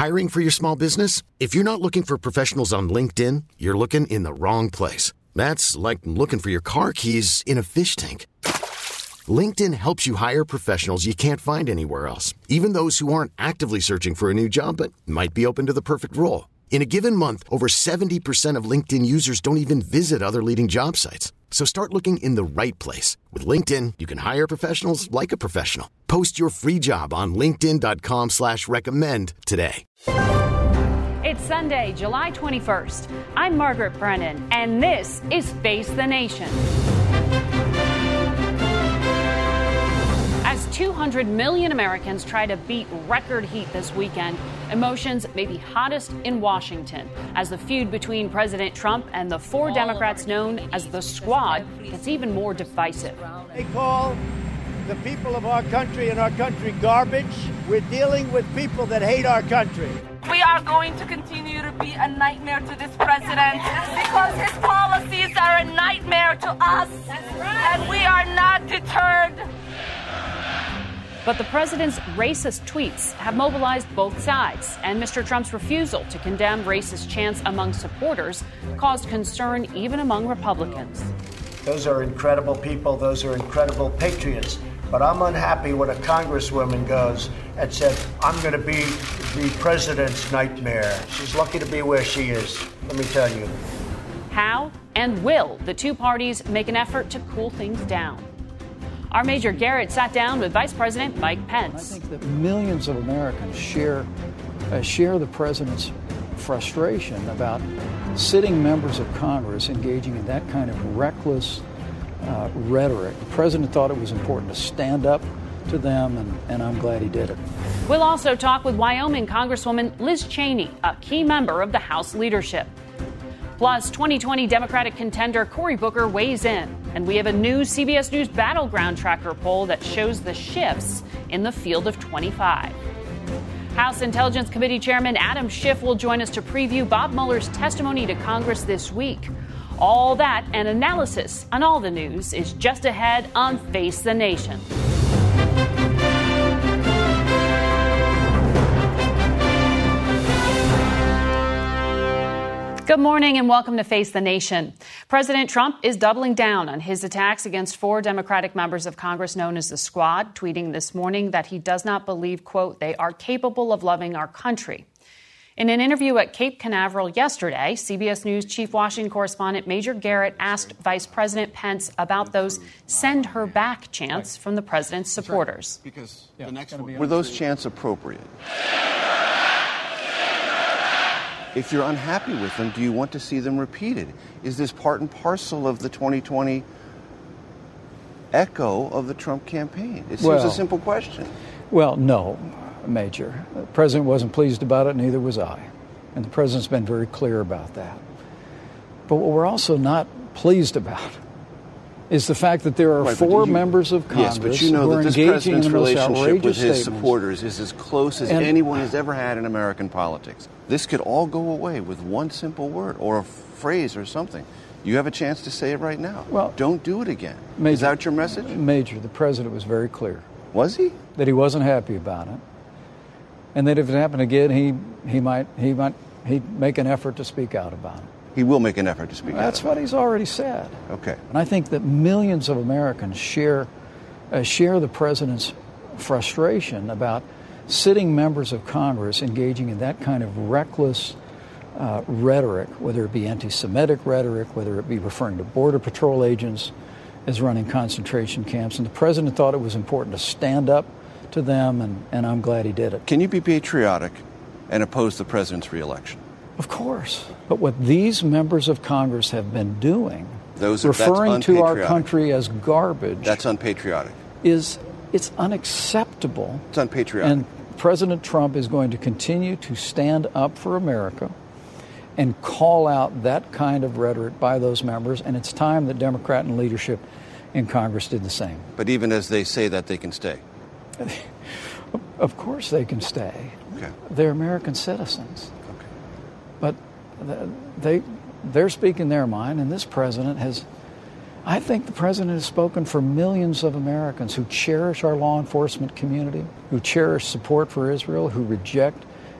Hiring for your small business? If you're not looking for professionals on LinkedIn, you're looking in the wrong place. That's like looking for your car keys in a fish tank. LinkedIn helps you hire professionals you can't find anywhere else, even those who aren't actively searching for a new job but might be open to the perfect role. In a given month, over 70% of LinkedIn users don't even visit other leading job sites. So start looking in the right place. With LinkedIn, you can hire professionals like a professional. Post your free job on linkedin.com/recommend today. It's Sunday, July 21st. I'm Margaret Brennan, and this is Face the Nation. As 200 million Americans try to beat record heat this weekend, emotions may be hottest in Washington as the feud between President Trump and the four Democrats known as the Squad gets even more divisive. They call the people of our country and our country garbage. We're dealing with people that hate our country. We are going to continue to be a nightmare to this president because his policies are a nightmare to us, and we are not deterred. But the president's racist tweets have mobilized both sides, and Mr. Trump's refusal to condemn racist chants among supporters caused concern even among Republicans. Those are incredible people. Those are incredible patriots. But I'm unhappy when a congresswoman goes and said, I'm going to be the president's nightmare. She's lucky to be where she is, let me tell you. How and will the two parties make an effort to cool things down? Our Major Garrett sat down with Vice President Mike Pence. I think that millions of Americans share the president's frustration about sitting members of Congress engaging in that kind of reckless rhetoric. The president thought it was important to stand up to them, and I'm glad he did it. We'll also talk with Wyoming Congresswoman Liz Cheney, a key member of the House leadership. Plus, 2020 Democratic contender Cory Booker weighs in, and we have a new CBS News Battleground Tracker poll that shows the shifts in the field of 25. House Intelligence Committee Chairman Adam Schiff will join us to preview Bob Mueller's testimony to Congress this week. All that and analysis on all the news is just ahead on Face the Nation. Good morning and welcome to Face the Nation. President Trump is doubling down on his attacks against four Democratic members of Congress known as the Squad, tweeting this morning that he does not believe, quote, they are capable of loving our country. In an interview at Cape Canaveral yesterday, CBS News Chief Washington correspondent Major Garrett asked Vice President Pence about those send her back chants from the president's supporters. Because were those chants appropriate? If you're unhappy with them, do you want to see them repeated? Is this part and parcel of the 2020 echo of the Trump campaign? It seems a simple question. Well, no, Major. The president wasn't pleased about it, neither was I. And the president's been very clear about that. But what we're also not pleased about is the fact that there are four members of Congress but you know who are that this engaging in president's the most relationship with his statements. supporters is as close as anyone has ever had in American politics. This could all go away with one simple word or a phrase or something. You have a chance to say it right now. Well, don't do it again. Major, is that your message? Major, the president was very clear. Was he? That he wasn't happy about it. And that if it happened again, he'd make an effort to speak out about it. He will make an effort to speak out. That's what he's already said. Okay. And I think that millions of Americans share the president's frustration about sitting members of Congress engaging in that kind of reckless rhetoric, whether it be anti-Semitic rhetoric, whether it be referring to Border Patrol agents as running concentration camps. And the president thought it was important to stand up to them, and I'm glad he did it. Can you be patriotic and oppose the president's reelection? Of course. But what these members of Congress have been doing, referring to our country as garbage, that's unpatriotic. It's unacceptable. It's unpatriotic. And President Trump is going to continue to stand up for America and call out that kind of rhetoric by those members. And it's time that Democrat and leadership in Congress did the same. But even as they say that, they can stay. Of course they can stay. Okay. They're American citizens. Okay. But they're speaking their mind, and this president has... I think the president has spoken for millions of Americans who cherish our law enforcement community, who cherish support for Israel, who reject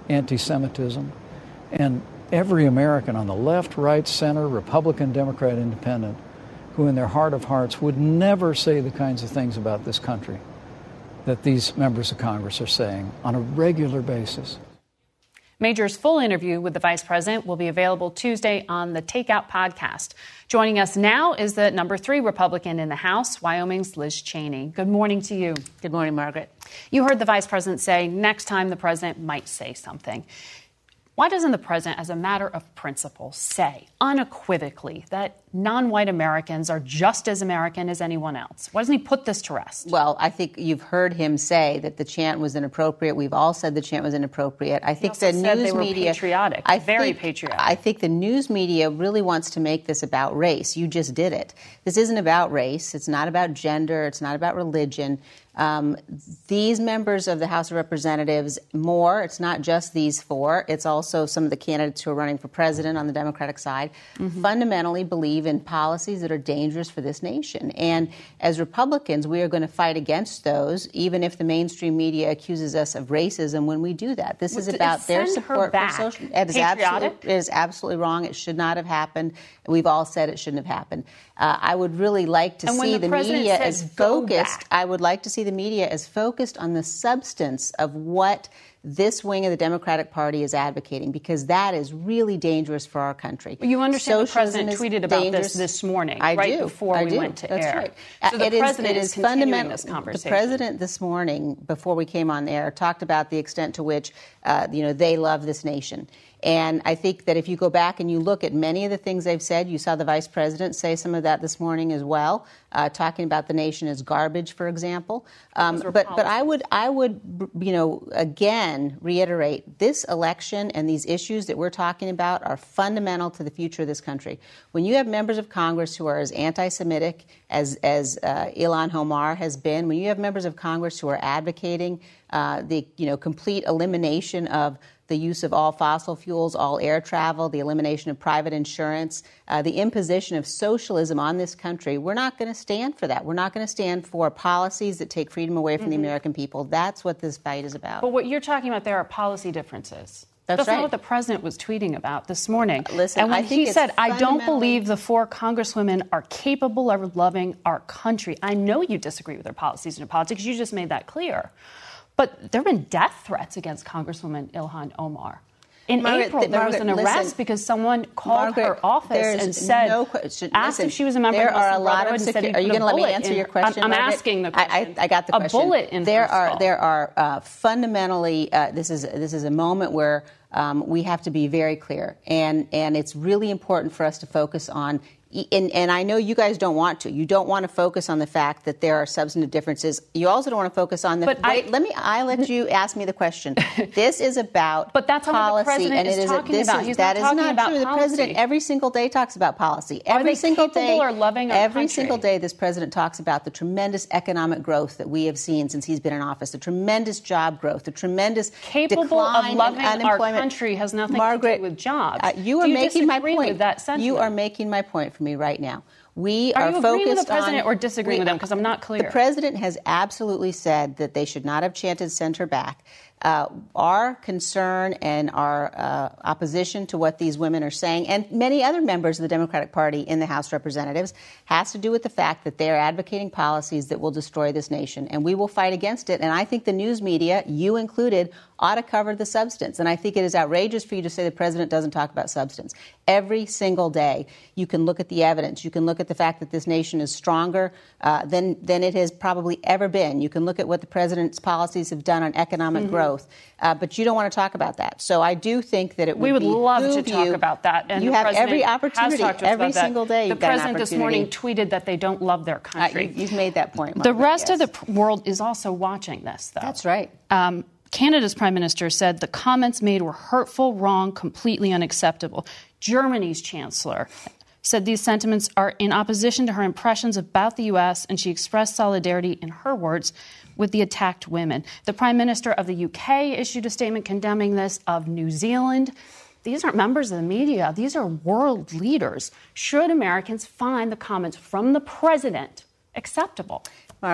anti-Semitism. And every American on the left, right, center, Republican, Democrat, Independent, who in their heart of hearts would never say the kinds of things about this country that these members of Congress are saying on a regular basis. Major's full interview with the vice president will be available Tuesday on the Takeout podcast. Joining us now is the number 3 Republican in the House, Wyoming's Liz Cheney. Good morning to you. Good morning, Margaret. You heard the vice president say next time the president might say something. Why doesn't the president, as a matter of principle, say unequivocally that non-white Americans are just as American as anyone else? Why doesn't he put this to rest? Well, I think you've heard him say that the chant was inappropriate. We've all said the chant was inappropriate. I think the news media, patriotic, very patriotic. I think the news media really wants to make this about race. You just did it. This isn't about race. It's not about gender. It's not about religion. These members of the House of Representatives, it's not just these 4, it's also some of the candidates who are running for president on the Democratic side, fundamentally believe in policies that are dangerous for this nation. And as Republicans, we are going to fight against those, even if the mainstream media accuses us of racism when we do that. This is about their support for social. It is absolutely wrong. It should not have happened. We've all said it shouldn't have happened. I would really like to see the media as focused. I would like to see the media as focused on the substance of what this wing of the Democratic Party is advocating, because that is really dangerous for our country. You understand Socialism the president tweeted about this morning, before we went to That's air. Right. So the president is continuing this conversation. The president this morning, before we came on air, talked about the extent to which they love this nation. And I think that if you go back and you look at many of the things they've said, you saw the vice president say some of that this morning as well, talking about the nation as garbage, for example. But I would again reiterate, this election and these issues that we're talking about are fundamental to the future of this country. When you have members of Congress who are as anti-Semitic as Ilhan Omar has been, when you have members of Congress who are advocating the complete elimination of the use of all fossil fuels, all air travel, the elimination of private insurance, the imposition of socialism on this country, we're not going to stand for that. We're not going to stand for policies that take freedom away from the American people. That's what this fight is about. But what you're talking about there are policy differences. That's right. not what the president was tweeting about this morning. Listen, and when he said, I don't believe the 4 congresswomen are capable of loving our country, I know you disagree with their policies and their politics. You just made that clear. But there have been death threats against Congresswoman Ilhan Omar. In April, there was an arrest because someone called her office and said, asked if she was a member of the Muslim Brotherhood and said, are you going to let me answer your question? I'm asking the question. I got the question. A bullet in there are fundamentally, this is a moment where we have to be very clear. And it's really important for us to focus on. And I know you guys don't want to. You don't want to focus on the fact that there are substantive differences. You also don't want to focus on the. I'll let you ask me the question. This is about but that's policy, what the president is talking about. He's not talking about true. Policy. The president every single day talks about policy. Every single day, or loving our every country? Single day, this president talks about the tremendous economic growth that we have seen since he's been in office, the tremendous job growth, the tremendous decline of loving in unemployment. Our country has nothing Margaret, to do with jobs. You are making my point. With that sentiment? You are making my point for me right now. We are you agreeing with the president or disagreeing with him? Because I'm not clear. The president has absolutely said that they should not have chanted "Send her back." Our concern and our opposition to what these women are saying, and many other members of the Democratic Party in the House of Representatives, has to do with the fact that they are advocating policies that will destroy this nation. And we will fight against it. And I think the news media, you included, ought to cover the substance. And I think it is outrageous for you to say the president doesn't talk about substance. Every single day, you can look at the evidence. You can look at the fact that this nation is stronger than it has probably ever been. You can look at what the president's policies have done on economic growth. But you don't want to talk about that. So I do think that we would love to talk about that. And you have every opportunity, every single day. The president this morning tweeted that they don't love their country. You've made that point, Margaret. The rest of the world is also watching this, though. That's right. Canada's prime minister said the comments made were hurtful, wrong, completely unacceptable. Germany's chancellor said these sentiments are in opposition to her impressions about the U.S., and she expressed solidarity, in her words, with the attacked women. The Prime Minister of the UK issued a statement condemning this, of New Zealand. These aren't members of the media. These are world leaders. Should Americans find the comments from the president acceptable? Margaret,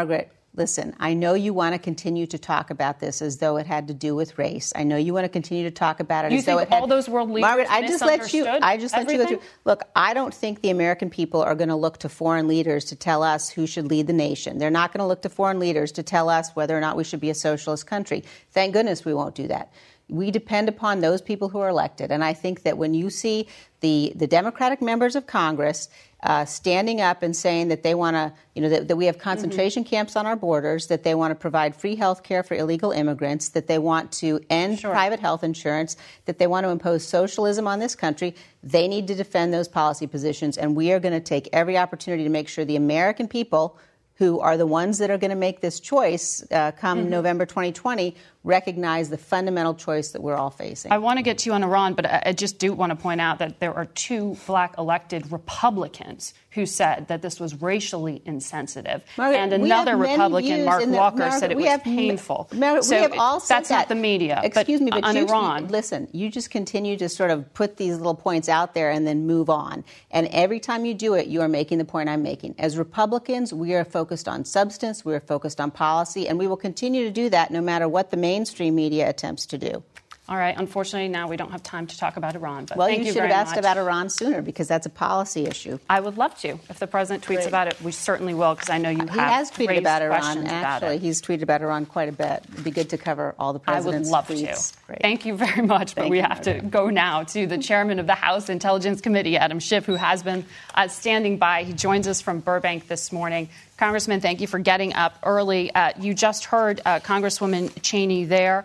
listen, I know you want to continue to talk about this as though it had to do with race. I know you want to continue to talk about it as though it had... all those world leaders Margaret, I just let you go through. Look, I don't think the American people are going to look to foreign leaders to tell us who should lead the nation. They're not going to look to foreign leaders to tell us whether or not we should be a socialist country. Thank goodness we won't do that. We depend upon those people who are elected. And I think that when you see the Democratic members of Congress standing up and saying that they want to, that we have concentration camps on our borders, that they want to provide free health care for illegal immigrants, that they want to end private health insurance, that they want to impose socialism on this country, they need to defend those policy positions. And we are going to take every opportunity to make sure the American people, who are the ones that are going to make this choice come November 2020, recognize the fundamental choice that we're all facing. I want to get to you on Iran, but I just do want to point out that there are 2 black elected Republicans who said that this was racially insensitive. Margaret, and another Republican, Mark Walker, said it was painful. Margaret, so we have all said that's not the media. Excuse me, but on Iran. Listen, you just continue to sort of put these little points out there and then move on. And every time you do it, you are making the point I'm making. As Republicans, we are focused on substance, we are focused on policy, and we will continue to do that no matter what the mainstream media attempts to do. All right. Unfortunately, now we don't have time to talk about Iran. But well, thank you should have asked about Iran sooner because that's a policy issue. I would love to. If the president tweets about it, we certainly will because I know you have. He has tweeted about Iran. Actually, he's tweeted about Iran quite a bit. It'd be good to cover all the president's tweets. I would love to. Great. Thank you very much. But we have to go now to the chairman of the House Intelligence Committee, Adam Schiff, who has been standing by. He joins us from Burbank this morning. Congressman, thank you for getting up early. You just heard Congresswoman Cheney there.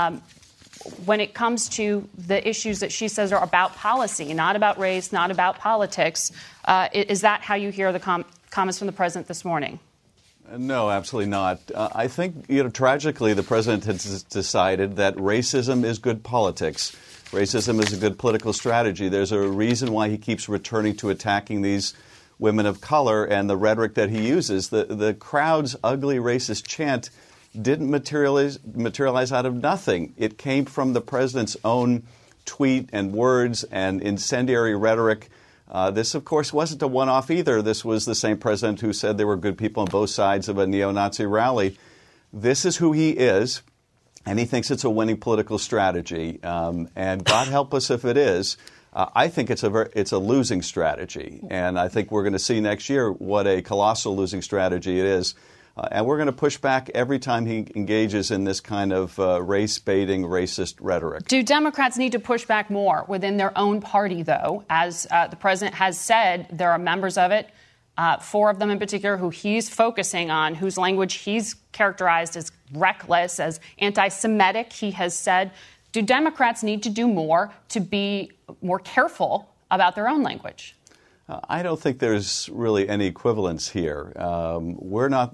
When it comes to the issues that she says are about policy, not about race, not about politics, is that how you hear the comments from the president this morning? No, absolutely not. I think, tragically, the president has decided that racism is good politics. Racism is a good political strategy. There's a reason why he keeps returning to attacking these women of color and the rhetoric that he uses. The crowd's ugly racist chant didn't materialize out of nothing. It came from the president's own tweet and words and incendiary rhetoric. This, of course, wasn't a one-off either. This was the same president who said there were good people on both sides of a neo-Nazi rally. This is who he is, and he thinks it's a winning political strategy. And God help us if it is. I think it's a losing strategy, and I think we're going to see next year what a colossal losing strategy it is. And we're going to push back every time he engages in this kind of race-baiting, racist rhetoric. Do Democrats need to push back more within their own party, though? As the president has said, there are members of it, 4 of them in particular, who he's focusing on, whose language he's characterized as reckless, as anti-Semitic, he has said. Do Democrats need to do more to be more careful about their own language? I don't think there's really any equivalence here. We're not,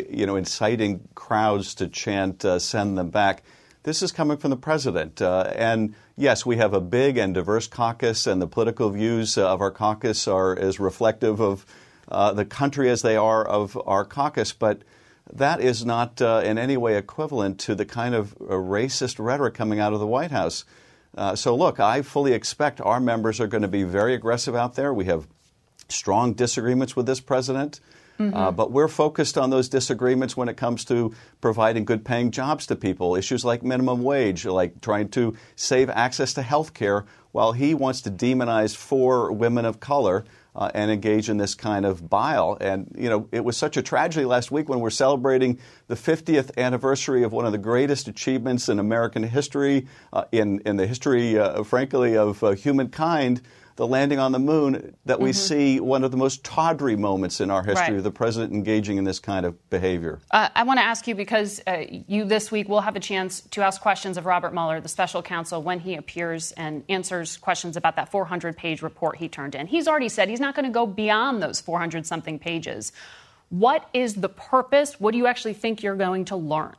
inciting crowds to chant, send them back. This is coming from the president. And yes, we have a big and diverse caucus, and the political views of our caucus are as reflective of the country as they are of our caucus. But that is not in any way equivalent to the kind of racist rhetoric coming out of the White House. So, look, I fully expect our members are going to be very aggressive out there. We have strong disagreements with this president, but we're focused on those disagreements when it comes to providing good-paying jobs to people, issues like minimum wage, like trying to save access to health care, while he wants to demonize 4 women of color and engage in this kind of bile. And, it was such a tragedy last week when we're celebrating the 50th anniversary of one of the greatest achievements in American history, in the history, frankly, of humankind, the landing on the moon, that we see one of the most tawdry moments in our history of the president engaging in this kind of behavior. I want to ask you, because you this week will have a chance to ask questions of Robert Mueller, the special counsel, when he appears and answers questions about that 400-page report he turned in. He's already said he's not going to go beyond those 400-something pages. What is the purpose? What do you actually think you're going to learn?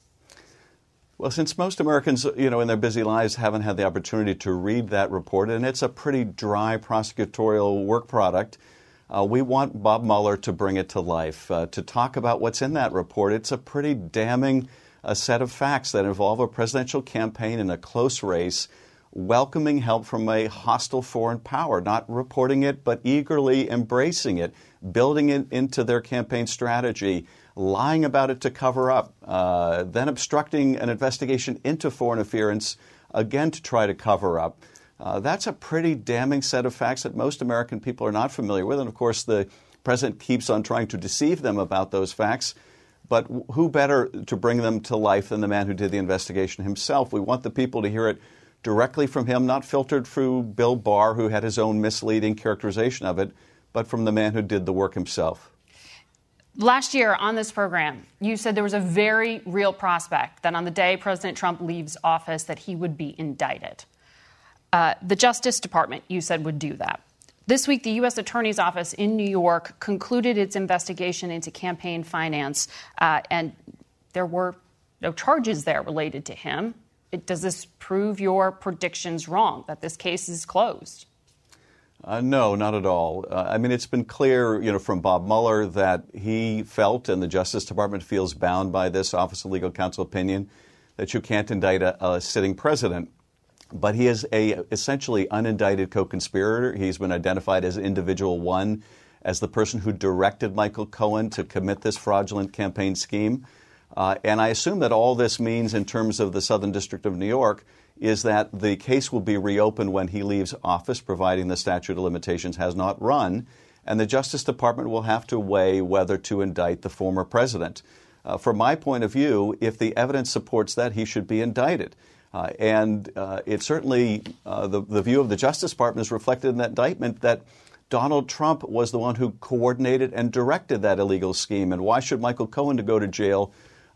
Well, since most Americans, in their busy lives haven't had the opportunity to read that report, and it's a pretty dry prosecutorial work product, we want Bob Mueller to bring it to life, to talk about what's in that report. It's a pretty damning set of facts that involve a presidential campaign in a close race welcoming help from a hostile foreign power, not reporting it, but eagerly embracing it, building it into their campaign strategy, lying about it to cover up, then obstructing an investigation into foreign interference, again to try to cover up. That's a pretty damning set of facts that most American people are not familiar with. And, of course, the president keeps on trying to deceive them about those facts. But who better to bring them to life than the man who did the investigation himself? We want the people to hear it directly from him, not filtered through Bill Barr, who had his own misleading characterization of it, but from the man who did the work himself. Last year on this program, you said there was a very real prospect that on the day President Trump leaves office that he would be indicted. The Justice Department, you said, would do that. This week, the U.S. Attorney's Office in New York concluded its investigation into campaign finance, and there were no charges there related to him. Does this prove your predictions wrong, that this case is closed? No, not at all. I mean, it's been clear, from Bob Mueller that he felt, and the Justice Department feels bound by this Office of Legal Counsel opinion, that you can't indict a sitting president. But he is a essentially unindicted co-conspirator. He's been identified as individual one, as the person who directed Michael Cohen to commit this fraudulent campaign scheme. And I assume that all this means in terms of the Southern District of New York is that the case will be reopened when he leaves office, providing the statute of limitations has not run, and the Justice Department will have to weigh whether to indict the former president. From my point of view, if the evidence supports that, he should be indicted. And it's certainly the view of the Justice Department is reflected in that indictment that Donald Trump was the one who coordinated and directed that illegal scheme. And why should Michael Cohen go to jail?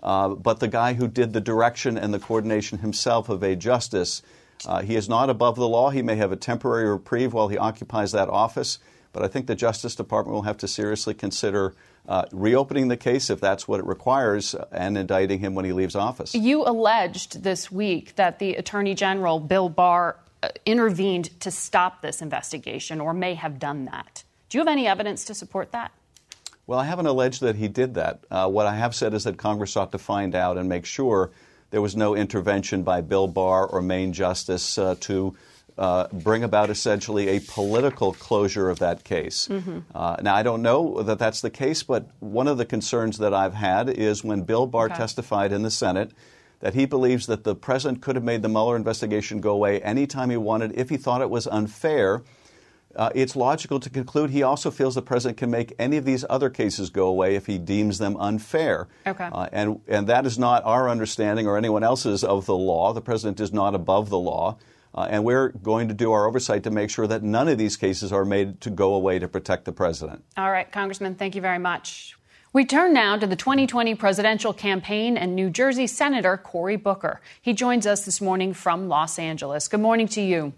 But the guy who did the direction and the coordination himself evade justice. He is not above the law. He may have a temporary reprieve while he occupies that office. But I think the Justice Department will have to seriously consider reopening the case if that's what it requires and indicting him when he leaves office. You alleged this week that the Attorney General, Bill Barr, intervened to stop this investigation or may have done that. Do you have any evidence to support that? Well, I haven't alleged that he did that. What I have said is that Congress ought to find out and make sure there was no intervention by Bill Barr or Maine Justice to bring about essentially a political closure of that case. Mm-hmm. Now, I don't know that that's the case, but one of the concerns that I've had is when Bill Barr testified in the Senate that he believes that the president could have made the Mueller investigation go away anytime he wanted if he thought it was unfair. It's logical to conclude he also feels the president can make any of these other cases go away if he deems them unfair. Okay. And that is not our understanding or anyone else's of the law. The president is not above the law. And we're going to do our oversight to make sure that none of these cases are made to go away to protect the president. All right, Congressman, thank you very much. We turn now to the 2020 presidential campaign and New Jersey Senator Cory Booker. He joins us this morning from Los Angeles. Good morning to you.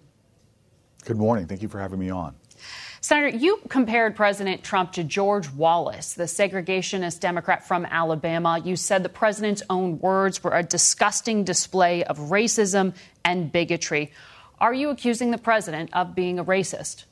Good morning. Thank you for having me on. Senator, you compared President Trump to George Wallace, the segregationist Democrat from Alabama. You said the president's own words were a disgusting display of racism and bigotry. Are you accusing the president of being a racist?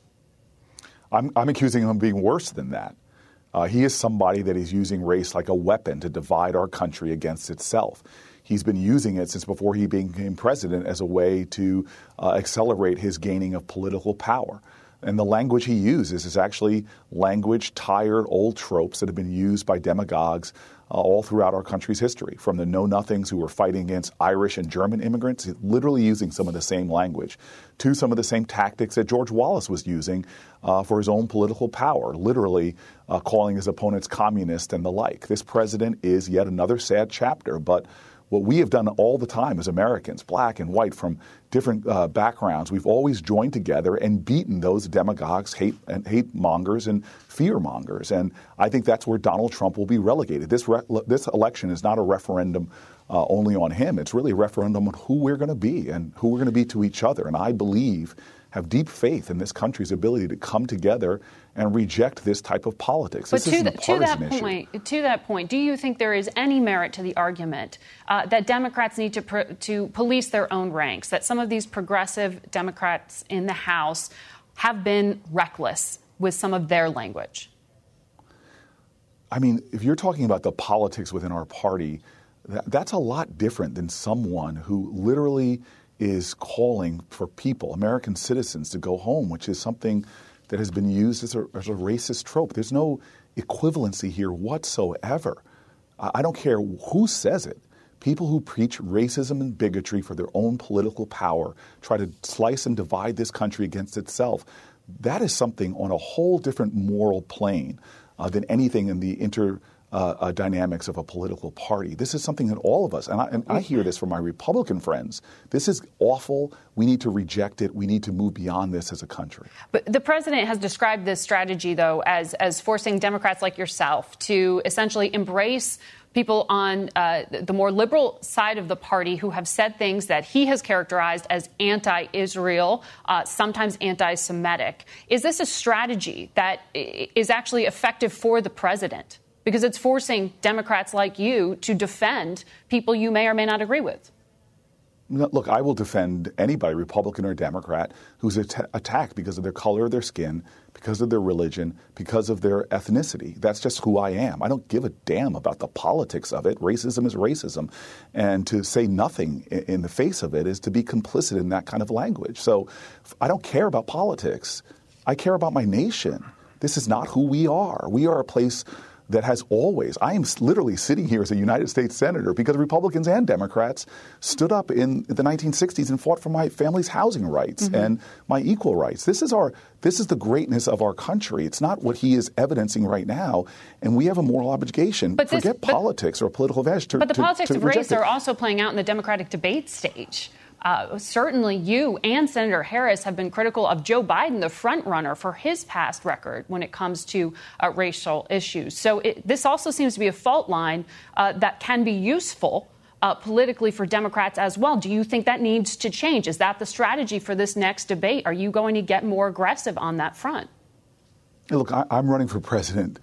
I'm accusing him of being worse than that. He is somebody that is using race like a weapon to divide our country against itself. He's been using it since before he became president as a way to accelerate his gaining of political power. And the language he uses is actually language, tired, old tropes that have been used by demagogues all throughout our country's history, from the know-nothings who were fighting against Irish and German immigrants, literally using some of the same language, to some of the same tactics that George Wallace was using for his own political power, literally calling his opponents communist and the like. This president is yet another sad chapter, but what we have done all the time as Americans, black and white, from different backgrounds, we've always joined together and beaten those demagogues, hate mongers and fear mongers. And I think that's where Donald Trump will be relegated. This election is not a referendum only on him. It's really a referendum on who we're going to be and who we're going to be to each other. And I have deep faith in this country's ability to come together and reject this type of politics. This isn't a partisan issue. To that point, do you think there is any merit to the argument that Democrats need to police their own ranks, that some of these progressive Democrats in the House have been reckless with some of their language? I mean, if you're talking about the politics within our party, that's a lot different than someone who literally is calling for people, American citizens, to go home, which is something that has been used as a racist trope. There's no equivalency here whatsoever. I don't care who says it. People who preach racism and bigotry for their own political power, try to slice and divide this country against itself. That is something on a whole different moral plane than anything in the dynamics of a political party. This is something that all of us, and I hear this from my Republican friends, this is awful. We need to reject it. We need to move beyond this as a country. But the president has described this strategy, though, as forcing Democrats like yourself to essentially embrace people on the more liberal side of the party who have said things that he has characterized as anti-Israel, sometimes anti-Semitic. Is this a strategy that is actually effective for the president? Because it's forcing Democrats like you to defend people you may or may not agree with. Look, I will defend anybody, Republican or Democrat, who's attacked because of their color of their skin, because of their religion, because of their ethnicity. That's just who I am. I don't give a damn about the politics of it. Racism is racism. And to say nothing in the face of it is to be complicit in that kind of language. So I don't care about politics. I care about my nation. This is not who we are. We are a place that has always, I am literally sitting here as a United States Senator because Republicans and Democrats stood up in the 1960s and fought for my family's housing rights and my equal rights. This is the greatness of our country. It's not what he is evidencing right now, and we have a moral obligation. Forget politics or political advantage. But the politics of race are also playing out in the Democratic debate stage. Certainly you and Senator Harris have been critical of Joe Biden, the front runner, for his past record when it comes to racial issues. So this also seems to be a fault line that can be useful politically for Democrats as well. Do you think that needs to change? Is that the strategy for this next debate? Are you going to get more aggressive on that front? Look, I'm running for president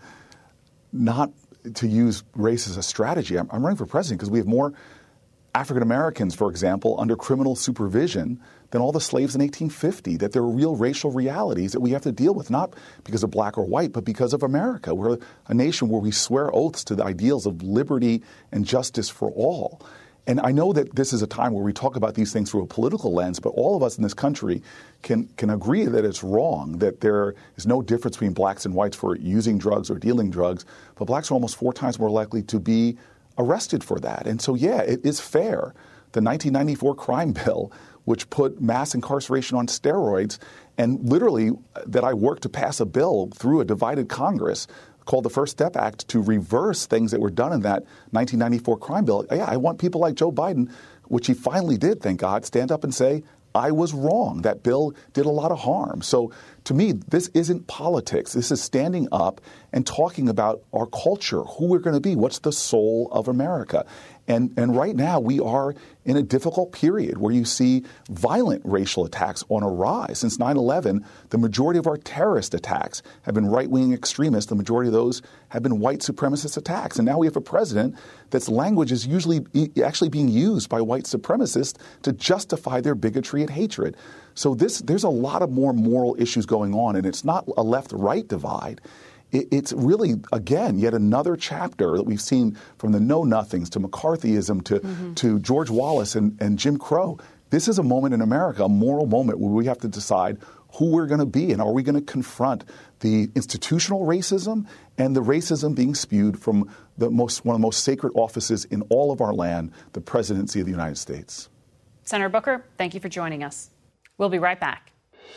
not to use race as a strategy. I'm running for president because we have more African Americans, for example, under criminal supervision than all the slaves in 1850, that there are real racial realities that we have to deal with, not because of black or white, but because of America. We're a nation where we swear oaths to the ideals of liberty and justice for all. And I know that this is a time where we talk about these things through a political lens, but all of us in this country can agree that it's wrong, that there is no difference between blacks and whites for using drugs or dealing drugs, but blacks are almost 4 times more likely to be arrested for that. And so, yeah, it is fair. The 1994 crime bill, which put mass incarceration on steroids, and literally that I worked to pass a bill through a divided Congress called the First Step Act to reverse things that were done in that 1994 crime bill. Yeah, I want people like Joe Biden, which he finally did, thank God, stand up and say, I was wrong. That bill did a lot of harm. So to me, this isn't politics. This is standing up and talking about our culture, who we're going to be, what's the soul of America. And right now we are in a difficult period where you see violent racial attacks on a rise. Since 9/11, the majority of our terrorist attacks have been right-wing extremists. The majority of those have been white supremacist attacks. And now we have a president that's language is usually actually being used by white supremacists to justify their bigotry and hatred. So there's a lot of more moral issues going on, and it's not a left-right divide. It's really, again, yet another chapter that we've seen from the know-nothings to McCarthyism to George Wallace and Jim Crow. This is a moment in America, a moral moment where we have to decide who we're going to be and are we going to confront the institutional racism and the racism being spewed from one of the most sacred offices in all of our land, the presidency of the United States. Senator Booker, thank you for joining us. We'll be right back.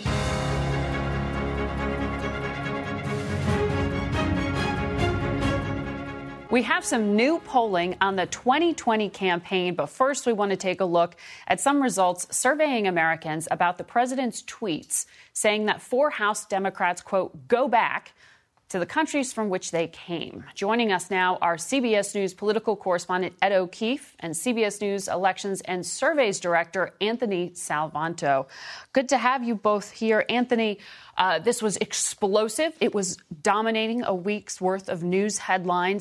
We have some new polling on the 2020 campaign, but first we want to take a look at some results surveying Americans about the president's tweets saying that 4 House Democrats, quote, go back to the countries from which they came. Joining us now are CBS News political correspondent Ed O'Keefe and CBS News elections and surveys director Anthony Salvanto. Good to have you both here. Anthony, this was explosive. It was dominating a week's worth of news headlines.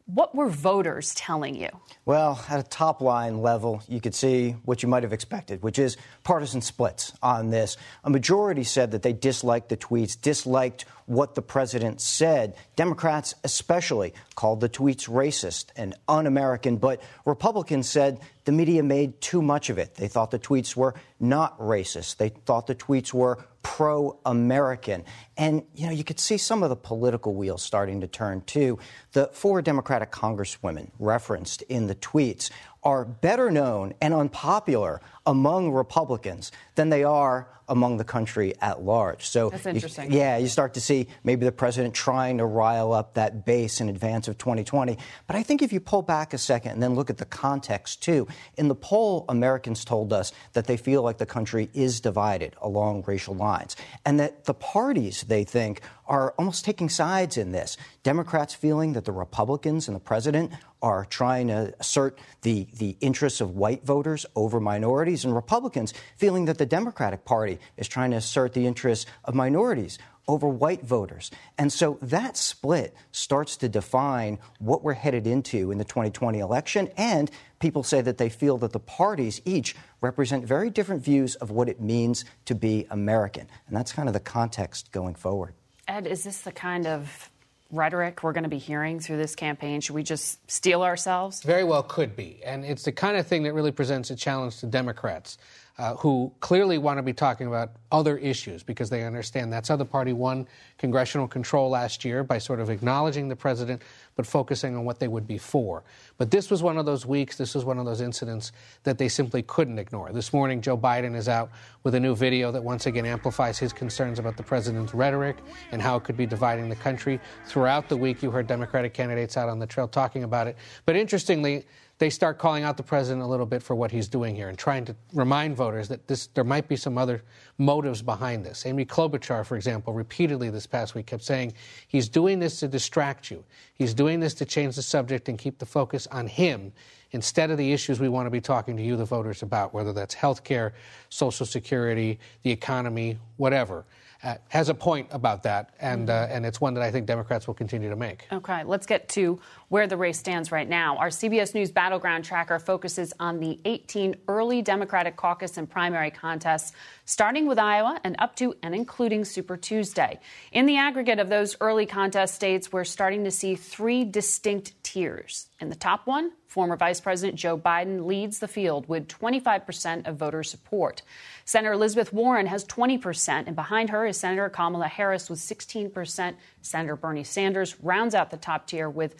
What were voters telling you? Well, at a top-line level, you could see what you might have expected, which is partisan splits on this. A majority said that they disliked the tweets, disliked what the president said. Democrats especially called the tweets racist and un-American, but Republicans said the media made too much of it. They thought the tweets were not racist. They thought the tweets were pro-American. And, you could see some of the political wheels starting to turn, too. The 4 Democratic congresswomen referenced in the tweets are better known and unpopular among Republicans than they are among the country at large. So that's interesting. You start to see maybe the president trying to rile up that base in advance of 2020. But I think if you pull back a second and then look at the context, too, in the poll, Americans told us that they feel like the country is divided along racial lines and that the parties, they think, are almost taking sides in this. Democrats feeling that the Republicans and the president are trying to assert the interests of white voters over minorities, and Republicans feeling that the Democratic Party is trying to assert the interests of minorities over white voters. And so that split starts to define what we're headed into in the 2020 election, and people say that they feel that the parties each represent very different views of what it means to be American. And that's kind of the context going forward. Ed, is this the kind of rhetoric we're going to be hearing through this campaign? Should we just steel ourselves? Very well could be. And it's the kind of thing that really presents a challenge to Democrats who clearly want to be talking about other issues because they understand that's how the party won congressional control last year, by sort of acknowledging the president but focusing on what they would be for. But this was one of those weeks, this was one of those incidents that they simply couldn't ignore. This morning, Joe Biden is out with a new video that once again amplifies his concerns about the president's rhetoric and how it could be dividing the country. Throughout the week, you heard Democratic candidates out on the trail talking about it. But interestingly, they start calling out the president a little bit for what he's doing here and trying to remind voters that there might be some other motives behind this. Amy Klobuchar, for example, repeatedly this past week kept saying he's doing this to distract you. He's doing this to change the subject and keep the focus on him instead of the issues we want to be talking to you, the voters, about, whether that's health care, Social Security, the economy, whatever. Has a point about that, and it's one that I think Democrats will continue to make. Okay, let's get to where the race stands right now. Our CBS News Battleground Tracker focuses on the 18 early Democratic caucus and primary contests, starting with Iowa and up to and including Super Tuesday. In the aggregate of those early contest states, we're starting to see 3 distinct tiers. In the top one, former Vice President Joe Biden leads the field with 25% of voter support. Senator Elizabeth Warren has 20%, and behind her is Senator Kamala Harris with 16%. Senator Bernie Sanders rounds out the top tier with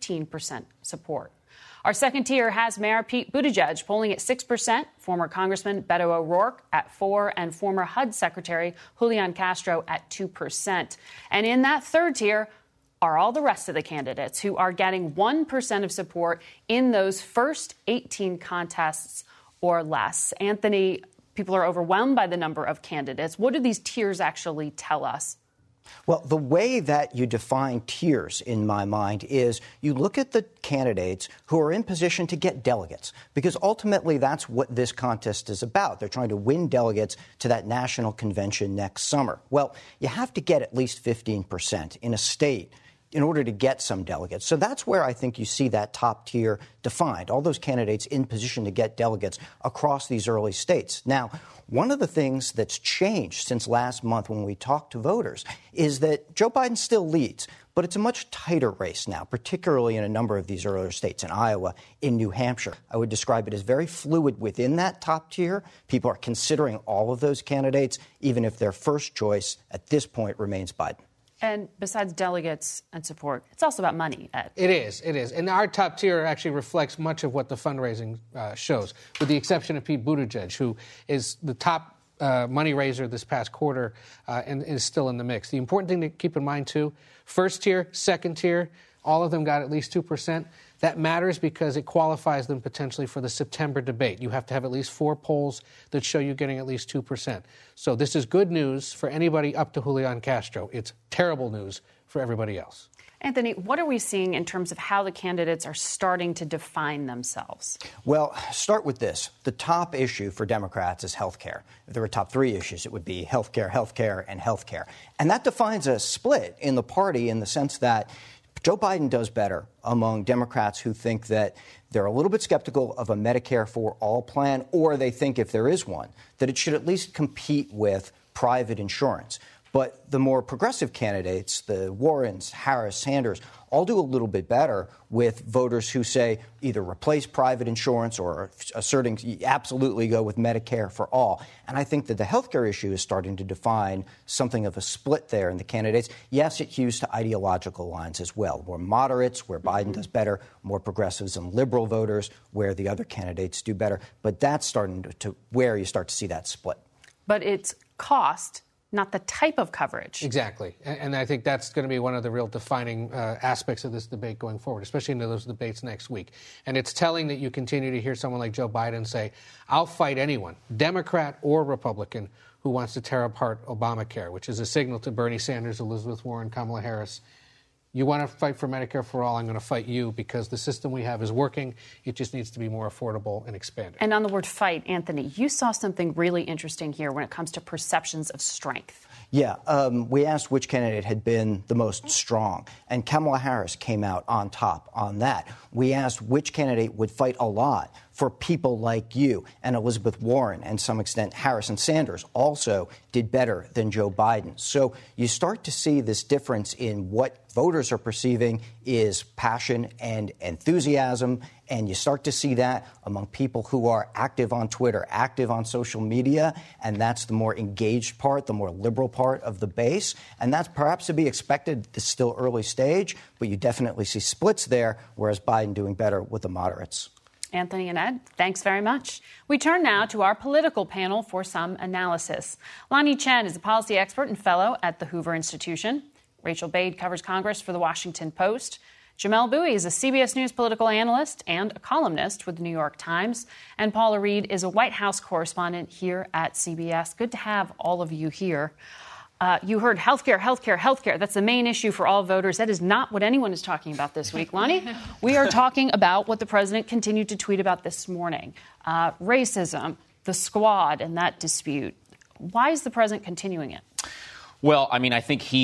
15% support. Our second tier has Mayor Pete Buttigieg polling at 6%, former Congressman Beto O'Rourke at 4%, and former HUD Secretary Julian Castro at 2%. And in that third tier are all the rest of the candidates who are getting 1% of support in those first 18 contests or less. Anthony, people are overwhelmed by the number of candidates. What do these tiers actually tell us? Well, the way that you define tiers, in my mind, is you look at the candidates who are in position to get delegates, because ultimately that's what this contest is about. They're trying to win delegates to that national convention next summer. Well, you have to get at least 15% in a state in order to get some delegates. So that's where I think you see that top tier defined, all those candidates in position to get delegates across these early states. Now, one of the things that's changed since last month when we talked to voters is that Joe Biden still leads, but it's a much tighter race now, particularly in a number of these earlier states, in Iowa, in New Hampshire. I would describe it as very fluid within that top tier. People are considering all of those candidates, even if their first choice at this point remains Biden. And besides delegates and support, it's also about money, Ed. It is. And our top tier actually reflects much of what the fundraising shows, with the exception of Pete Buttigieg, who is the top money raiser this past quarter and is still in the mix. The important thing to keep in mind, too, first tier, second tier, all of them got at least 2%. That matters because it qualifies them potentially for the September debate. You have to have at least 4 polls that show you getting at least 2%. So this is good news for anybody up to Julian Castro. It's terrible news for everybody else. Anthony, what are we seeing in terms of how the candidates are starting to define themselves? Well, start with this. The top issue for Democrats is health care. If there were top 3 issues, it would be health care, and health care. And that defines a split in the party in the sense that Joe Biden does better among Democrats who think that they're a little bit skeptical of a Medicare for all plan, or they think if there is one, that it should at least compete with private insurance. But the more progressive candidates, the Warrens, Harris, Sanders, all do a little bit better with voters who say either replace private insurance or asserting absolutely go with Medicare for all. And I think that the health care issue is starting to define something of a split there in the candidates. Yes, it hews to ideological lines as well. More moderates, where Biden does better, more progressives and liberal voters, where the other candidates do better. But that's starting to where you start to see that split. But it's cost, not the type of coverage. Exactly. And I think that's going to be one of the real defining aspects of this debate going forward, especially into those debates next week. And it's telling that you continue to hear someone like Joe Biden say, I'll fight anyone, Democrat or Republican, who wants to tear apart Obamacare, which is a signal to Bernie Sanders, Elizabeth Warren, Kamala Harris. You want to fight for Medicare for all, I'm going to fight you because the system we have is working. It just needs to be more affordable and expanded. And on the word fight, Anthony, you saw something really interesting here when it comes to perceptions of strength. Yeah, we asked which candidate had been the most strong, and Kamala Harris came out on top on that. We asked which candidate would fight a lot for people like you, and Elizabeth Warren, and to some extent Harris and Sanders also did better than Joe Biden. So you start to see this difference in what voters are perceiving is passion and enthusiasm, and you start to see that among people who are active on Twitter, active on social media, and that's the more engaged part, the more liberal part of the base, and that's perhaps to be expected at this still early stage, but you definitely see splits there, whereas Biden doing better with the moderates. Anthony and Ed, thanks very much. We turn now to our political panel for some analysis. Lonnie Chen is a policy expert and fellow at the Hoover Institution. Rachel Bade covers Congress for The Washington Post. Jamelle Bouie is a CBS News political analyst and a columnist with The New York Times. And Paula Reed is a White House correspondent here at CBS. Good to have all of you here. You heard healthcare, healthcare, healthcare. That's the main issue for all voters. That is not what anyone is talking about this week, Lonnie. We are talking about what the president continued to tweet about this morning. Racism, the squad, and that dispute. Why is the president continuing it? Well, I mean, I think he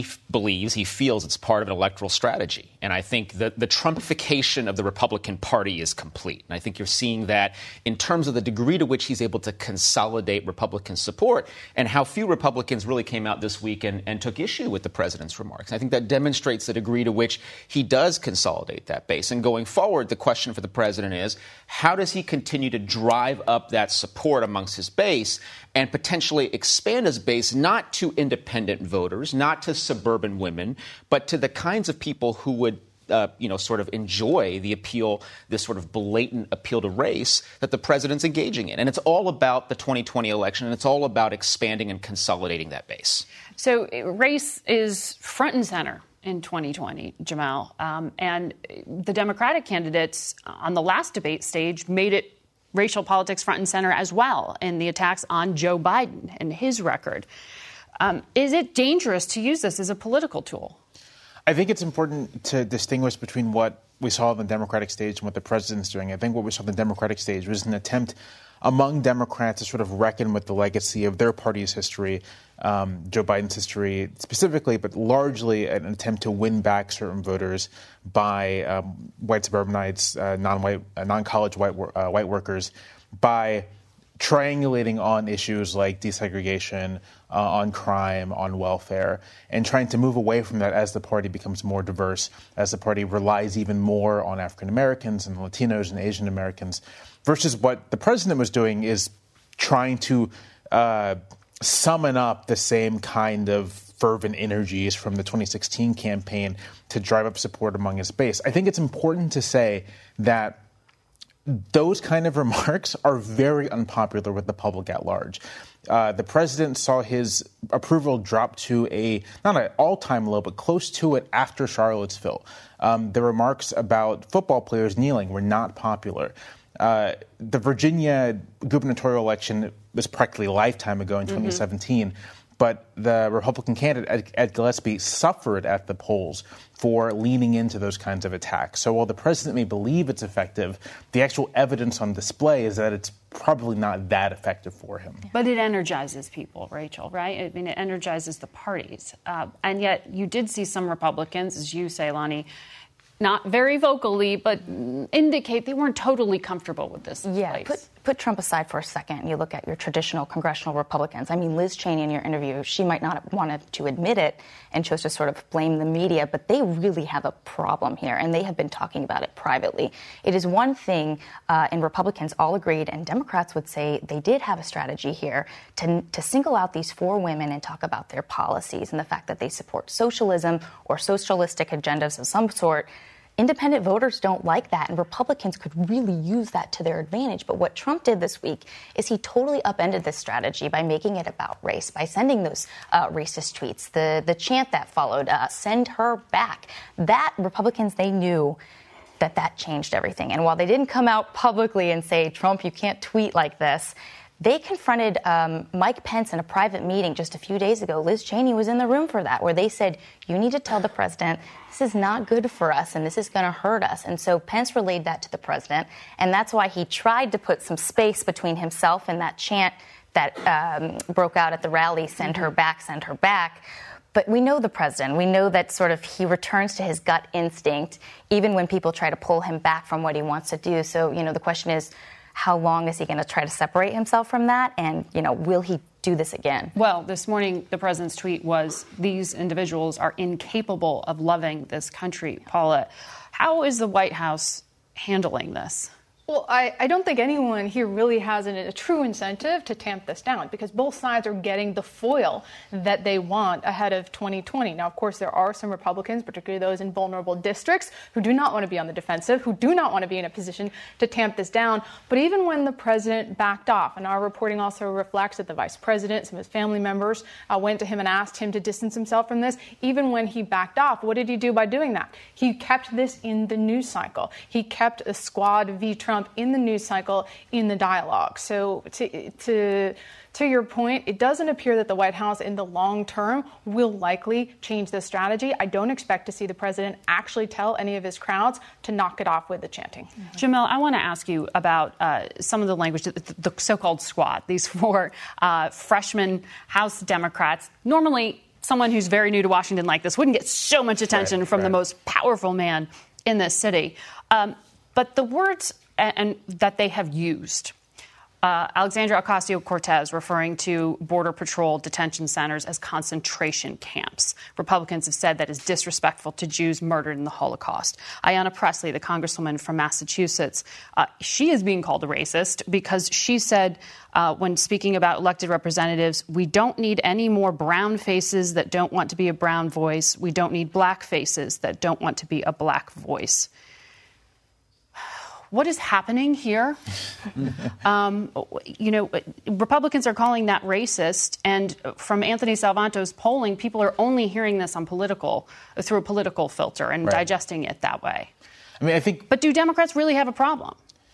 feels it's part of an electoral strategy. And I think that the Trumpification of the Republican Party is complete. And I think you're seeing that in terms of the degree to which he's able to consolidate Republican support and how few Republicans really came out this week and took issue with the president's remarks. I think that demonstrates the degree to which he does consolidate that base. And going forward, the question for the president is, how does he continue to drive up that support amongst his base and potentially expand his base not to independent voters, not to suburban women, but to the kinds of people who would sort of enjoy the appeal, this sort of blatant appeal to race that the president's engaging in. And it's all about the 2020 election, and it's all about expanding and consolidating that base. So race is front and center in 2020, Jamelle. And the Democratic candidates on the last debate stage made it racial politics front and center as well in the attacks on Joe Biden and his record. Is it dangerous to use this as a political tool? I think it's important to distinguish between what we saw on the Democratic stage and what the president's doing. I think what we saw on the Democratic stage was an attempt among Democrats to sort of reckon with the legacy of their party's history, Joe Biden's history specifically, but largely an attempt to win back certain voters by white suburbanites, non-college white workers, by triangulating on issues like desegregation, on crime, on welfare, and trying to move away from that as the party becomes more diverse, as the party relies even more on African Americans and Latinos and Asian Americans, versus what the president was doing is trying to summon up the same kind of fervent energies from the 2016 campaign to drive up support among his base. I think it's important to say that those kind of remarks are very unpopular with the public at large. The president saw his approval drop to not an all-time low, but close to it after Charlottesville. The remarks about football players kneeling were not popular. The Virginia gubernatorial election was practically a lifetime ago in 2017. But the Republican candidate, Ed Gillespie, suffered at the polls for leaning into those kinds of attacks. So while the president may believe it's effective, the actual evidence on display is that it's probably not that effective for him. But it energizes people, Rachel, right? I mean, it energizes the parties. And yet you did see some Republicans, as you say, Lonnie, not very vocally, but indicate they weren't totally comfortable with this place. Put Trump aside for a second and you look at your traditional congressional Republicans. I mean, Liz Cheney in your interview, she might not have wanted to admit it and chose to sort of blame the media, but they really have a problem here, and they have been talking about it privately. It is one thing, and Republicans all agreed, and Democrats would say they did have a strategy here to single out these 4 women and talk about their policies and the fact that they support socialism or socialistic agendas of some sort. Independent voters don't like that, and Republicans could really use that to their advantage. But what Trump did this week is he totally upended this strategy by making it about race, by sending those racist tweets, the chant that followed, send her back. That Republicans, they knew that changed everything. And while they didn't come out publicly and say, Trump, you can't tweet like this, they confronted Mike Pence in a private meeting just a few days ago. Liz Cheney was in the room for that, where they said, you need to tell the president this is not good for us and this is going to hurt us. And so Pence relayed that to the president, and that's why he tried to put some space between himself and that chant that broke out at the rally, send her back, send her back. But we know the president. We know that sort of he returns to his gut instinct, even when people try to pull him back from what he wants to do. So, the question is, how long is he going to try to separate himself from that? And, will he do this again? Well, this morning, the president's tweet was, these individuals are incapable of loving this country. Paula, how is the White House handling this? Well, I don't think anyone here really has a true incentive to tamp this down, because both sides are getting the foil that they want ahead of 2020. Now, of course, there are some Republicans, particularly those in vulnerable districts, who do not want to be on the defensive, who do not want to be in a position to tamp this down. But even when the president backed off, and our reporting also reflects that the vice president, some of his family members went to him and asked him to distance himself from this, even when he backed off, what did he do by doing that? He kept this in the news cycle. He kept a Squad v. Trump in the news cycle, in the dialogue. So to your point, it doesn't appear that the White House in the long term will likely change this strategy. I don't expect to see the president actually tell any of his crowds to knock it off with the chanting. Mm-hmm. Jamil, I want to ask you about some of the language, the so-called Squad, these 4 freshman House Democrats. Normally, someone who's very new to Washington like this wouldn't get so much attention from the most powerful man in this city. But the words and that they have used, Alexandria Ocasio-Cortez referring to Border Patrol detention centers as concentration camps. Republicans have said that is disrespectful to Jews murdered in the Holocaust. Ayanna Pressley, the congresswoman from Massachusetts, she is being called a racist because she said, when speaking about elected representatives, we don't need any more brown faces that don't want to be a brown voice. We don't need black faces that don't want to be a black voice. What is happening here? Republicans are calling that racist. And from Anthony Salvanto's polling, people are only hearing this on through a political filter and digesting it that way. But do Democrats really have a problem?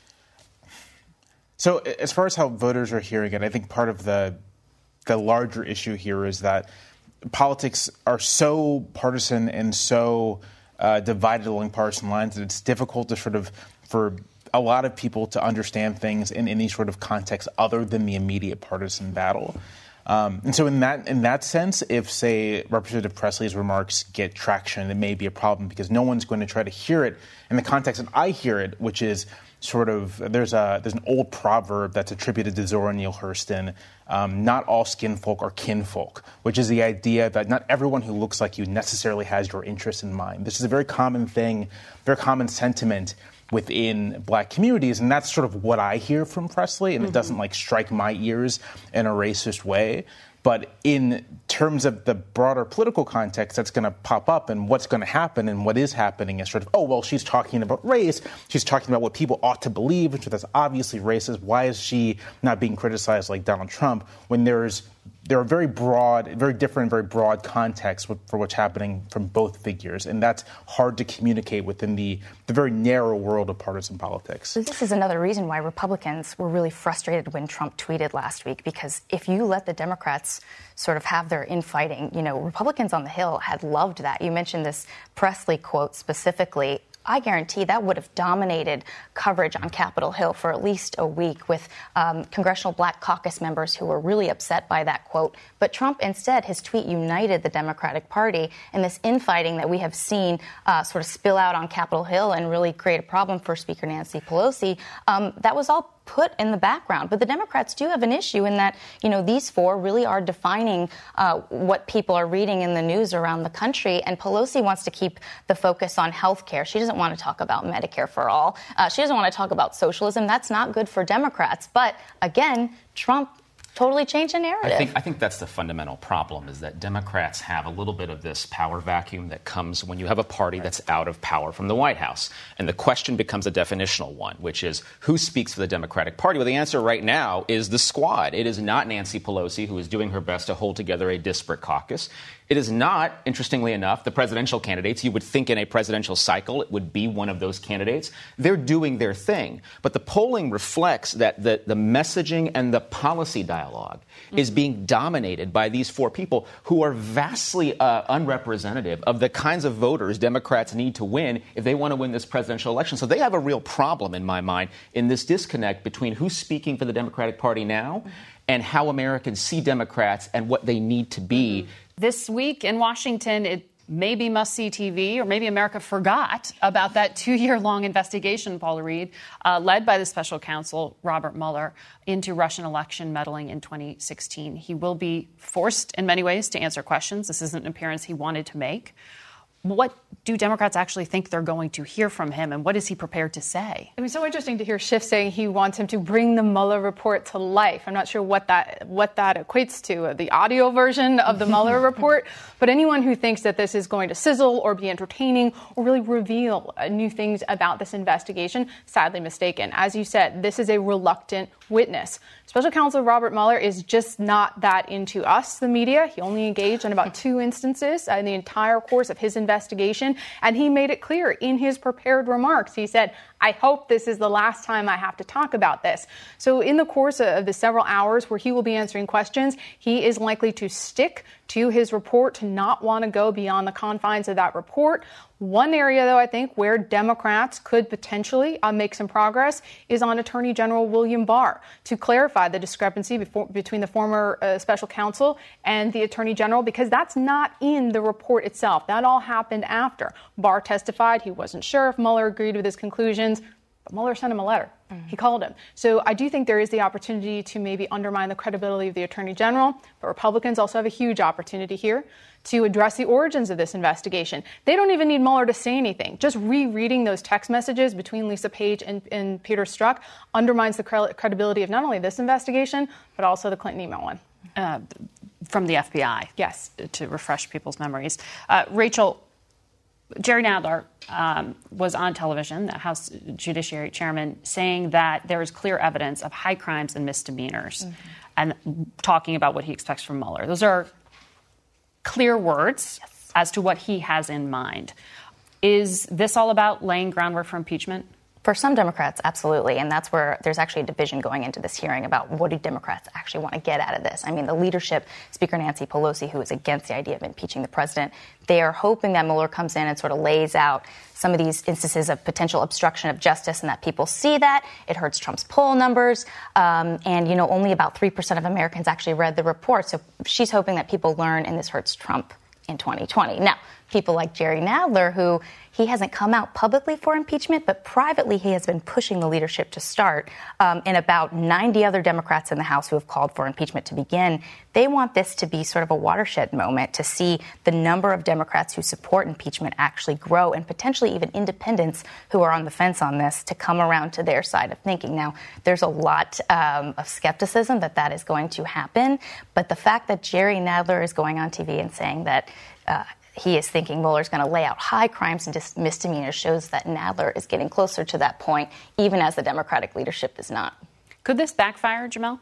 So as far as how voters are hearing it, I think part of the larger issue here is that politics are so partisan and so divided along partisan lines that it's difficult to for a lot of people to understand things in any sort of context other than the immediate partisan battle. And so in that sense, if, say, Representative Pressley's remarks get traction, it may be a problem because no one's going to try to hear it in the context that I hear it, which is sort of there's an old proverb that's attributed to Zora Neale Hurston, not all skin folk are kinfolk, which is the idea that not everyone who looks like you necessarily has your interests in mind. This is a very common thing, very common sentiment within black communities, and that's sort of what I hear from Pressley, and it doesn't strike my ears in a racist way. But in terms of the broader political context that's going to pop up and what's going to happen and what is happening is sort of, she's talking about race. She's talking about what people ought to believe, which that's obviously racist. Why is she not being criticized like Donald Trump when there are very different, very broad contexts for what's happening from both figures. And that's hard to communicate within the very narrow world of partisan politics. So this is another reason why Republicans were really frustrated when Trump tweeted last week, because if you let the Democrats sort of have their infighting, Republicans on the Hill had loved that. You mentioned this Pressley quote specifically. I guarantee that would have dominated coverage on Capitol Hill for at least a week with Congressional Black Caucus members who were really upset by that quote. But Trump, instead, his tweet united the Democratic Party, and this infighting that we have seen sort of spill out on Capitol Hill and really create a problem for Speaker Nancy Pelosi, that was all put in the background. But the Democrats do have an issue in that, these four really are defining what people are reading in the news around the country. And Pelosi wants to keep the focus on health care. She doesn't want to talk about Medicare for all. She doesn't want to talk about socialism. That's not good for Democrats. But again, Trump totally changed the narrative. I think that's the fundamental problem, is that Democrats have a little bit of this power vacuum that comes when you have a party that's out of power from the White House. And the question becomes a definitional one, which is who speaks for the Democratic Party? Well, the answer right now is the squad. It is not Nancy Pelosi, who is doing her best to hold together a disparate caucus. It is not, interestingly enough, the presidential candidates. You would think in a presidential cycle it would be one of those candidates. They're doing their thing. But the polling reflects that the messaging and the policy dialogue is being dominated by these four people who are vastly unrepresentative of the kinds of voters Democrats need to win if they want to win this presidential election. So they have a real problem, in my mind, in this disconnect between who's speaking for the Democratic Party now and how Americans see Democrats and what they need to be. This week in Washington, it may be must-see TV, or maybe America forgot about that 2-year-long investigation, Paula Reed, led by the special counsel Robert Mueller into Russian election meddling in 2016. He will be forced in many ways to answer questions. This isn't an appearance he wanted to make. What do Democrats actually think they're going to hear from him, and what is he prepared to say? It was so interesting to hear Schiff saying he wants him to bring the Mueller report to life. I'm not sure what that equates to, the audio version of the Mueller report. But anyone who thinks that this is going to sizzle or be entertaining or really reveal new things about this investigation, sadly mistaken. As you said, this is a reluctant witness. Special counsel Robert Mueller is just not that into us, the media. He only engaged in about 2 instances in the entire course of his investigation, and he made it clear in his prepared remarks. He said, I hope this is the last time I have to talk about this. So in the course of the several hours where he will be answering questions, he is likely to stick to his report, to not want to go beyond the confines of that report. One area, though, I think where Democrats could potentially make some progress is on Attorney General William Barr, to clarify the discrepancy between the former special counsel and the Attorney General, because that's not in the report itself. That all happened after. Barr testified he wasn't sure if Mueller agreed with his conclusions, but Mueller sent him a letter. He called him. So I do think there is the opportunity to maybe undermine the credibility of the Attorney General, but Republicans also have a huge opportunity here to address the origins of this investigation. They don't even need Mueller to say anything. Just rereading those text messages between Lisa Page and Peter Strzok undermines the credibility of not only this investigation, but also the Clinton email one. From the FBI. Yes. To refresh people's memories. Rachel, Jerry Nadler was on television, the House Judiciary Chairman, saying that there is clear evidence of high crimes and misdemeanors, and talking about what he expects from Mueller. Those are clear words as to what he has in mind. Is this all about laying groundwork for impeachment? For some Democrats, absolutely. And that's where there's actually a division going into this hearing about what do Democrats actually want to get out of this. I mean, the leadership, Speaker Nancy Pelosi, who is against the idea of impeaching the president, they are hoping that Mueller comes in and sort of lays out some of these instances of potential obstruction of justice, and that people see that. It hurts Trump's poll numbers. And, only about 3% of Americans actually read the report. So she's hoping that people learn, and this hurts Trump in 2020. Now, people like Jerry Nadler, who he hasn't come out publicly for impeachment, but privately he has been pushing the leadership to start. And about 90 other Democrats in the House who have called for impeachment to begin, they want this to be sort of a watershed moment to see the number of Democrats who support impeachment actually grow, and potentially even independents who are on the fence on this to come around to their side of thinking. Now, there's a lot of skepticism that is going to happen, but the fact that Jerry Nadler is going on TV and saying that he is thinking Mueller's going to lay out high crimes and misdemeanors shows that Nadler is getting closer to that point, even as the Democratic leadership is not. Could this backfire, Jamel?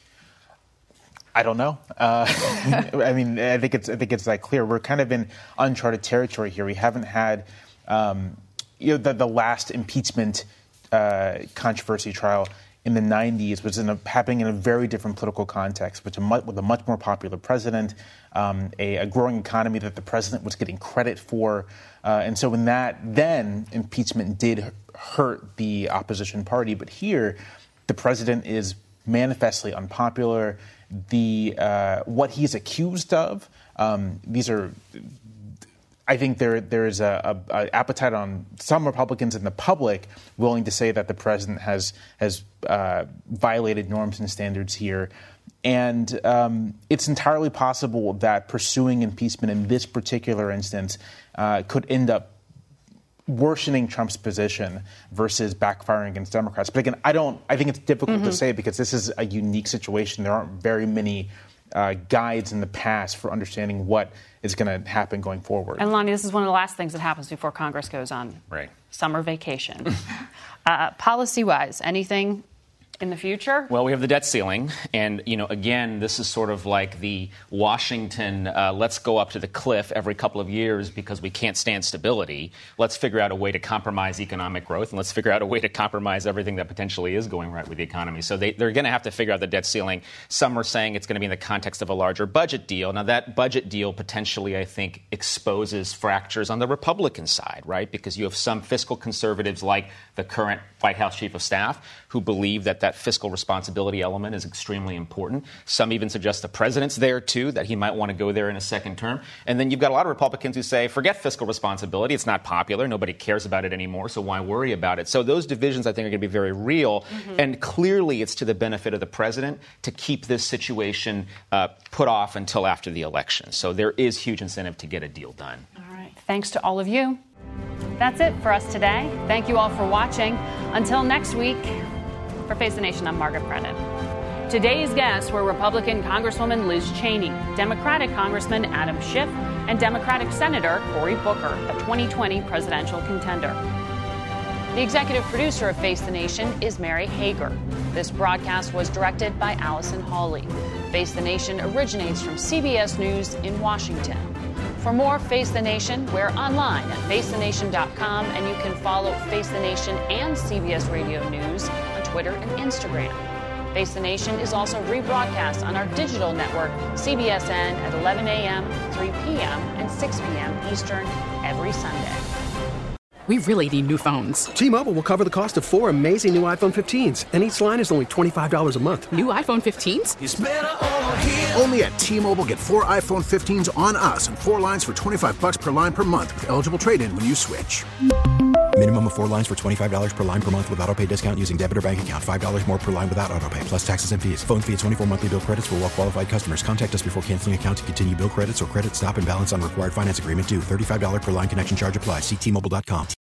I don't know. I mean, I think it's that clear. We're kind of in uncharted territory here. We haven't had, the last impeachment controversy trial in the 90s was happening in a very different political context, with a much more popular president, a growing economy that the president was getting credit for. And so then impeachment did hurt the opposition party. But here, the president is manifestly unpopular. What he's accused of, I think there is a appetite on some Republicans in the public willing to say that the president has violated norms and standards here. And it's entirely possible that pursuing impeachment in this particular instance could end up worsening Trump's position versus backfiring against Democrats. But again, I think it's difficult to say because this is a unique situation. There aren't very many guides in the past for understanding what is going to happen going forward. And Lonnie, this is one of the last things that happens before Congress goes on summer vacation. Policy-wise, anything in the future? Well, we have the debt ceiling. And, again, this is sort of like the Washington, let's go up to the cliff every couple of years because we can't stand stability. Let's figure out a way to compromise economic growth, and let's figure out a way to compromise everything that potentially is going right with the economy. So they're going to have to figure out the debt ceiling. Some are saying it's going to be in the context of a larger budget deal. Now, that budget deal potentially, I think, exposes fractures on the Republican side, right? Because you have some fiscal conservatives like the current White House Chief of Staff who believe that fiscal responsibility element is extremely important. Some even suggest the president's there, too, that he might want to go there in a second term. And then you've got a lot of Republicans who say, forget fiscal responsibility. It's not popular. Nobody cares about it anymore, so why worry about it? So those divisions, I think, are going to be very real. And clearly it's to the benefit of the president to keep this situation put off until after the election. So there is huge incentive to get a deal done. All right. Thanks to all of you. That's it for us today. Thank you all for watching. Until next week, for Face the Nation, I'm Margaret Brennan. Today's guests were Republican Congresswoman Liz Cheney, Democratic Congressman Adam Schiff, and Democratic Senator Cory Booker, a 2020 presidential contender. The executive producer of Face the Nation is Mary Hager. This broadcast was directed by Allison Hawley. Face the Nation originates from CBS News in Washington. For more Face the Nation, we're online at facethenation.com, and you can follow Face the Nation and CBS Radio News on Twitter and Instagram. Face the Nation is also rebroadcast on our digital network, CBSN, at 11 a.m., 3 p.m., and 6 p.m. Eastern every Sunday. We really need new phones. T-Mobile will cover the cost of 4 amazing new iPhone 15s, and each line is only $25 a month. New iPhone 15s? It's better over here. Only at T-Mobile, get 4 iPhone 15s on us and 4 lines for $25 per line per month with eligible trade-in when you switch. Minimum of 4 lines for $25 per line per month with autopay discount using debit or bank account. $5 more per line without autopay, plus taxes and fees. Phone fee at 24 monthly bill credits for well-qualified customers. Contact us before canceling account to continue bill credits or credit stop and balance on required finance agreement due. $35 per line connection charge applies. See T-Mobile.com.